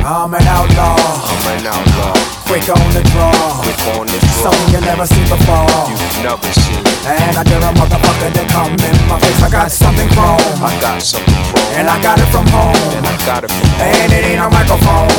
I'm an outlaw, quick on the draw, something you never seen before. You've never seen. And I dare a motherfucker to come in my face. I got something chrome, and I got it from home, and it ain't a microphone,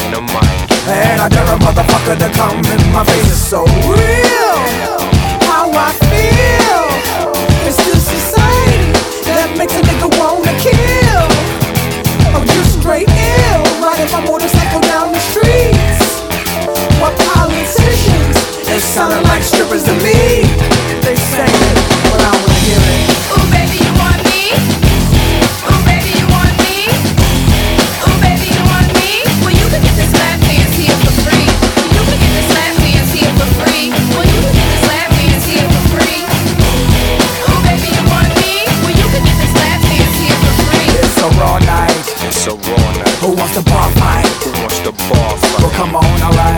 and I dare a motherfucker to come in my face. It's so real, how I feel. It's this society that makes a nigga wanna kill. I'm just straight ill, riding my motorcycle down the streets. What politicians, they sounding like strippers to me. They say it, but I wanna hear it. Ooh, baby, you want me? Ooh, baby, you want me? Ooh, baby, you want me? Well, you can get this lap dance here for free. You can get this lap dance here for free. Well, you can get this lap dance here for free. Ooh, baby, you want me? Well, you can get this lap dance here for free. It's a raw night. Who wants to bar fight? Well, come on, alright.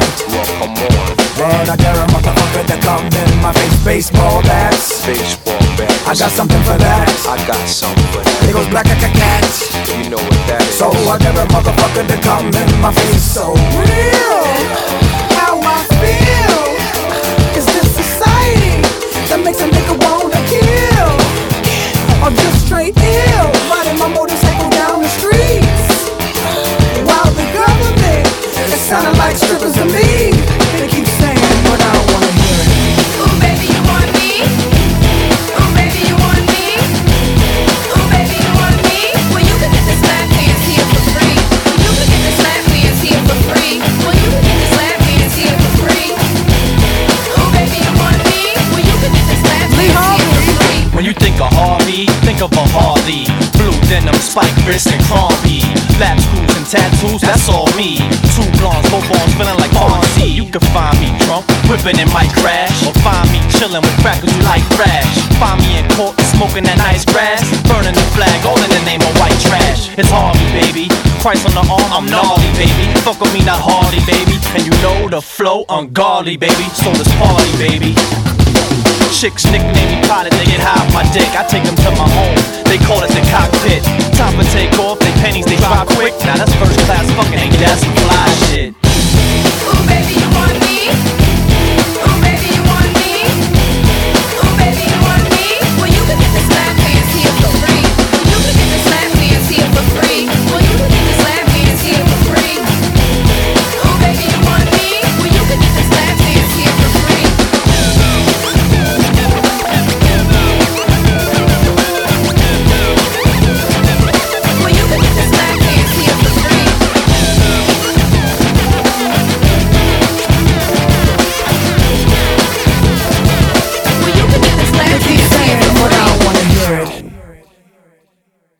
And I dare a motherfucker to come in my face. Baseball bats. I got something for that. It goes black like a cat. You know what that is. So I dare a motherfucker to come in my face. So real, how I feel. Is this society that makes a nigga wanna kill? I'm just straight ill, riding my motorcycle down the streets. While the government is sounding like strippers to me. They keep saying it, but I don't wanna hear it. Ooh, baby, you want me? Ooh, baby, you want me? Ooh, baby, you want me? Well, you can get this lap dance here for free. You can get this lap dance here for free. Well, you can get this lap dance here for free. Ooh, baby, you want me? Well, you can get this lap dance here for free. When you think of Harvey, think of a Harley. Blue denim, spike wrist, and crumpy. Lap screws and tattoos, that's all me. Two blondes, both arms feeling like Fonzie. You can find me drunk, whipping and might crash. Or find me chilling with crackers who like crash. Find me in court, smoking that nice grass. Burning the flag, all in the name of white trash. It's Harvey, baby. Christ on the arm, I'm gnarly, baby. Fuck with me, not Hardy, baby. And you know the flow, ungodly, baby. So let's party, baby. Chicks nickname me pilot, they get high off my dick. I take them to my home, they call it the cockpit. Time to take off, they pennies, they drop quick. Now that's first class fucking, ain't that some fly